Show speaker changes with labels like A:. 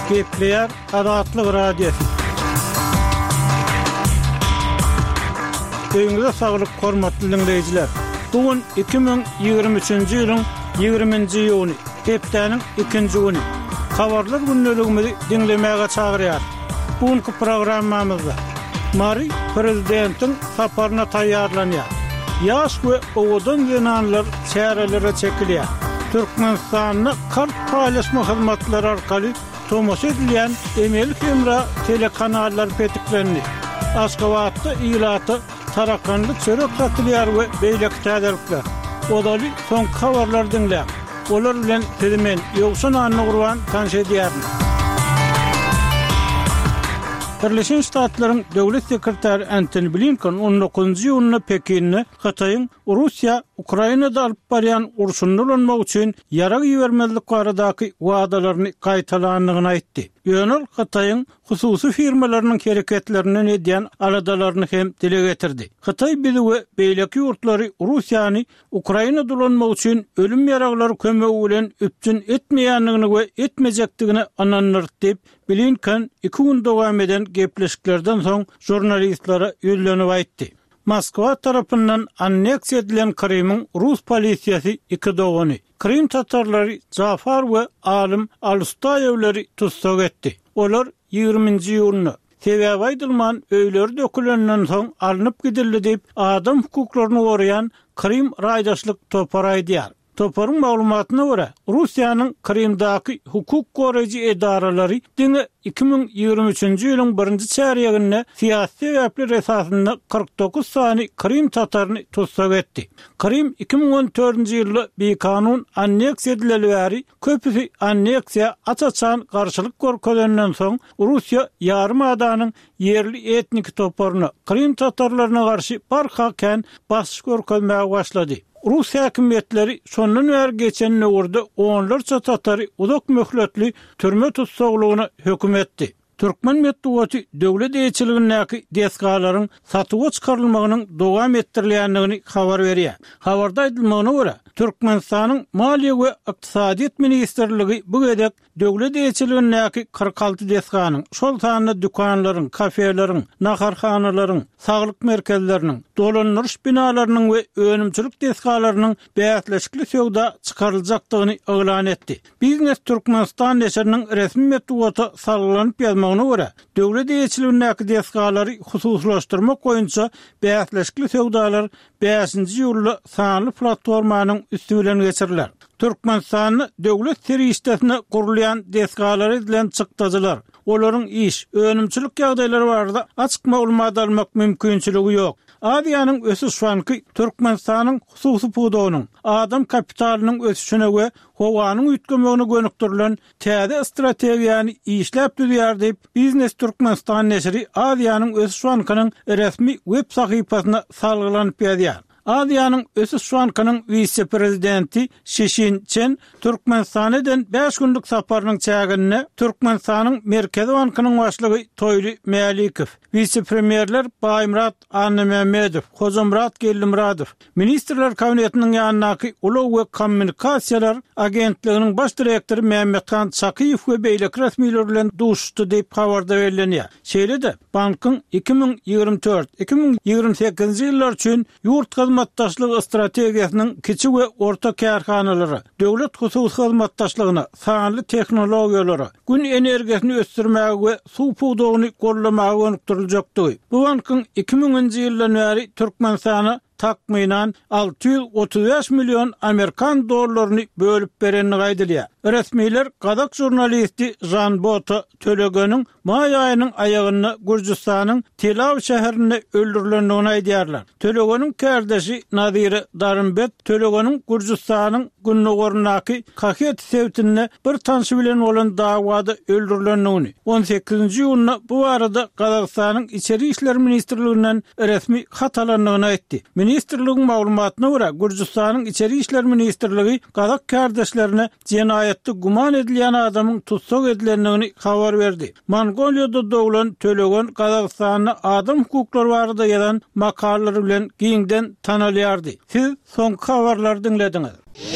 A: Gepleyer Adatlyk radiosu. Öňüňizde saglyk, hormatly dinleýijiler. Bugün 2023-nji ýylyň 20-nji ýuny, hepdeniň 2-nji güni. Habarlar günneligimizi dinlemäge çagyrýar. Bugünkü programmamyzda Mari prezidentiň saparyna taýýarlanýar. Ýaş we owadan ýananlar çärelere çekilýär. Türkmenistanyň kart paýlaşma hyzmatlary arkaly tomoş edilýän Emel Femra telekanallar petiklendi. Aşgabatda ýylaty tarakanly çörek satylýar we beýleki täzelikler. Odaly soň habarlar dinlä. Olar bilen tedimen ýoksun anny gurban tanşedýär. Birleşen Ştatlaryň döwlet sekretary Antony Blinken 19-njy ýylyny Pekinne Hataýyň Russiýa Ukrainada alyp barýan urşunly bolanmak üçin ýarag ýermezlik baradaky wagdalaryny gaýtalandygyny aýtdy. Ýönel Hataýyň hususy firmalarynyň hereketlerinden edýän aladalaryny hem dile getirdi. Hataý bizi we beýleki ýurtlary Russiýany Ukrainada dolanmak üçin ölüm ýaraglary kömegi bilen üpçün etmeýändigini we etmejekdigini ananyrdy diýip Blinken 2 gün dowam eden gepleşiklerden soň jurnalistlara ýölenip aýtdy. Moskwa tarapyndan anneksiýa edilen Krymyň Rus polisiýasy 2 dogany. Krym tatarlary Zafar we Alim Alstaýewleri tutsak etdi. Olar 20-nji ýylyny sebäbi aýdylman öýleri dökülenden soň alınıp gidildi diýip adam hukuklaryny goraýan Krym raýdaşlyk topar aýdýar. Toparın maglumatyna görä, Russiýanyň Krymdaky hukuk goraýjy edaralary diňe 2023-nji ýylyň 1-nji çäreginde siýasy sebäpler esasynda 49 sany Krym tataryny tutsak etdi. Krym 2014-nji ýylda beýkanun anneksiýa edilen köpüsi anneksiýa açaçan garşylyk görkezenden soň Russiýa ýarym adanyň yerli etnik toparyny Krym tatarlaryna garşy barhaken basyş görkezmäge başlady. Rus häkimetleri şondan bäri geçen nöwürde onlarça tatary uzak möhletli türme tutsaglygyny höküm etdi. Türkmen medeniýeti döwlet eýçiligindäki deskalaryň satyga çykarylmagynyň dowam etdirilýändigini habar berýär. Habarda aýdylmagyna görä, Türkmenistanyň Maliýe we Ykdysadyýet ministrligi bu gedek döwlet eýçiligindäki 46 deskanyň, şol sanyny dükanlaryň, kafeleriň, naharhanalaryň, saglyk merkezleriniň, dolanýyş binalarynyň we önümçilik deskalarynyň bäýatleşikli söwda çykaryljakdygyny elan etdi. Biznes Türkmenistan neşriniň resmi medeniýeti salgylanyp ýazmagyna görä, döwlet eýçiligindäki deskalary hususlaşdyrmak boýunça bäýatleşikli söwdalar 5-nji ýylda sanly platformanyň üstünden geçirilýär. Türkmenistanyň döwlet serişdesine gurulýan deskalary edilen çykdyjylar, olaryň iş, önümçilik ýagdaýlary barada açyk maglumat almak mümkinçiligi ýok. Adiýanyň ösüş şanky Türkmenistanyň hususy pudowynyň, adam kapitalynyň ösüşine we howanyň üýtgemegine gönükdirilen täze strategiýany işläp düzýär diýip Biznes Türkmenistan neşri Adiýanyň ösüş şankynyň resmi web sahypasyna salgylanyp ýazýar. Adiýanyň ösüş şankynyň vice-prezidenti Şişin Çen Türkmenistanyň 5 günlük saparynyň çägine Türkmenistanyň Merkezi Bankynyň başlygy Toýly Mälikov, vice-premierler Baýmurat Annememedov, Hozamrat Gellimradow, ministrler kabinetiniň ýanynaky Ulag we Kommunikasiýalar agentliginiň baş direktory Mehmethan Çakyýew we beýleki resmiler bilen duşdy diýip habarda berilýär. Şeýle-de bankyň 2024-2028-nji ýyllar üçin ýurt hyzmatdaşlyk strategiýasynyň kiçik we orta kärhanalary, döwlet hususy hyzmatdaşlygyna, sanly tehnologiýalary, gün energiýasyny ösdürmäge we suw pudowyny gollamagy önükdiriljakdy. Bu bankyň 2000-nji ýyldan bäri Türkmenistana takminan 635 milyon Amerikan dollaryny bölüp berenini gaýdylýar. Resmiler Kazak jurnalisti Jan Bota Tölegöniň may aýynyň aýagyny Gürjistanyň Telav şäherinde öldürilendigini aýdýarlar. Tölegöniň kärdeşi Nazire Darimbet Tölegöniň Gürjistanyň Günnogornaky Kahet sewtinde bir tanşy bilen bolan dawada öldürilendigini 18-nji ýylyna bu arada Kazakstanyň içeri işler ministrliginden resmi hat alandygyny aýtdy. Ministrligiň maglumatyna görä, Gürjistanyň içeri işler ministrligi Kazak kardeşlerine cinayetde guman edilýän adamyň tutsak edilendigini habar berdi. Mongoliýada doglan Tölegön Kazakstanyň adam hukuklary barada ýazan makalary bilen giňden tanalýardy. Siz soňky habarlary dinlediňiz.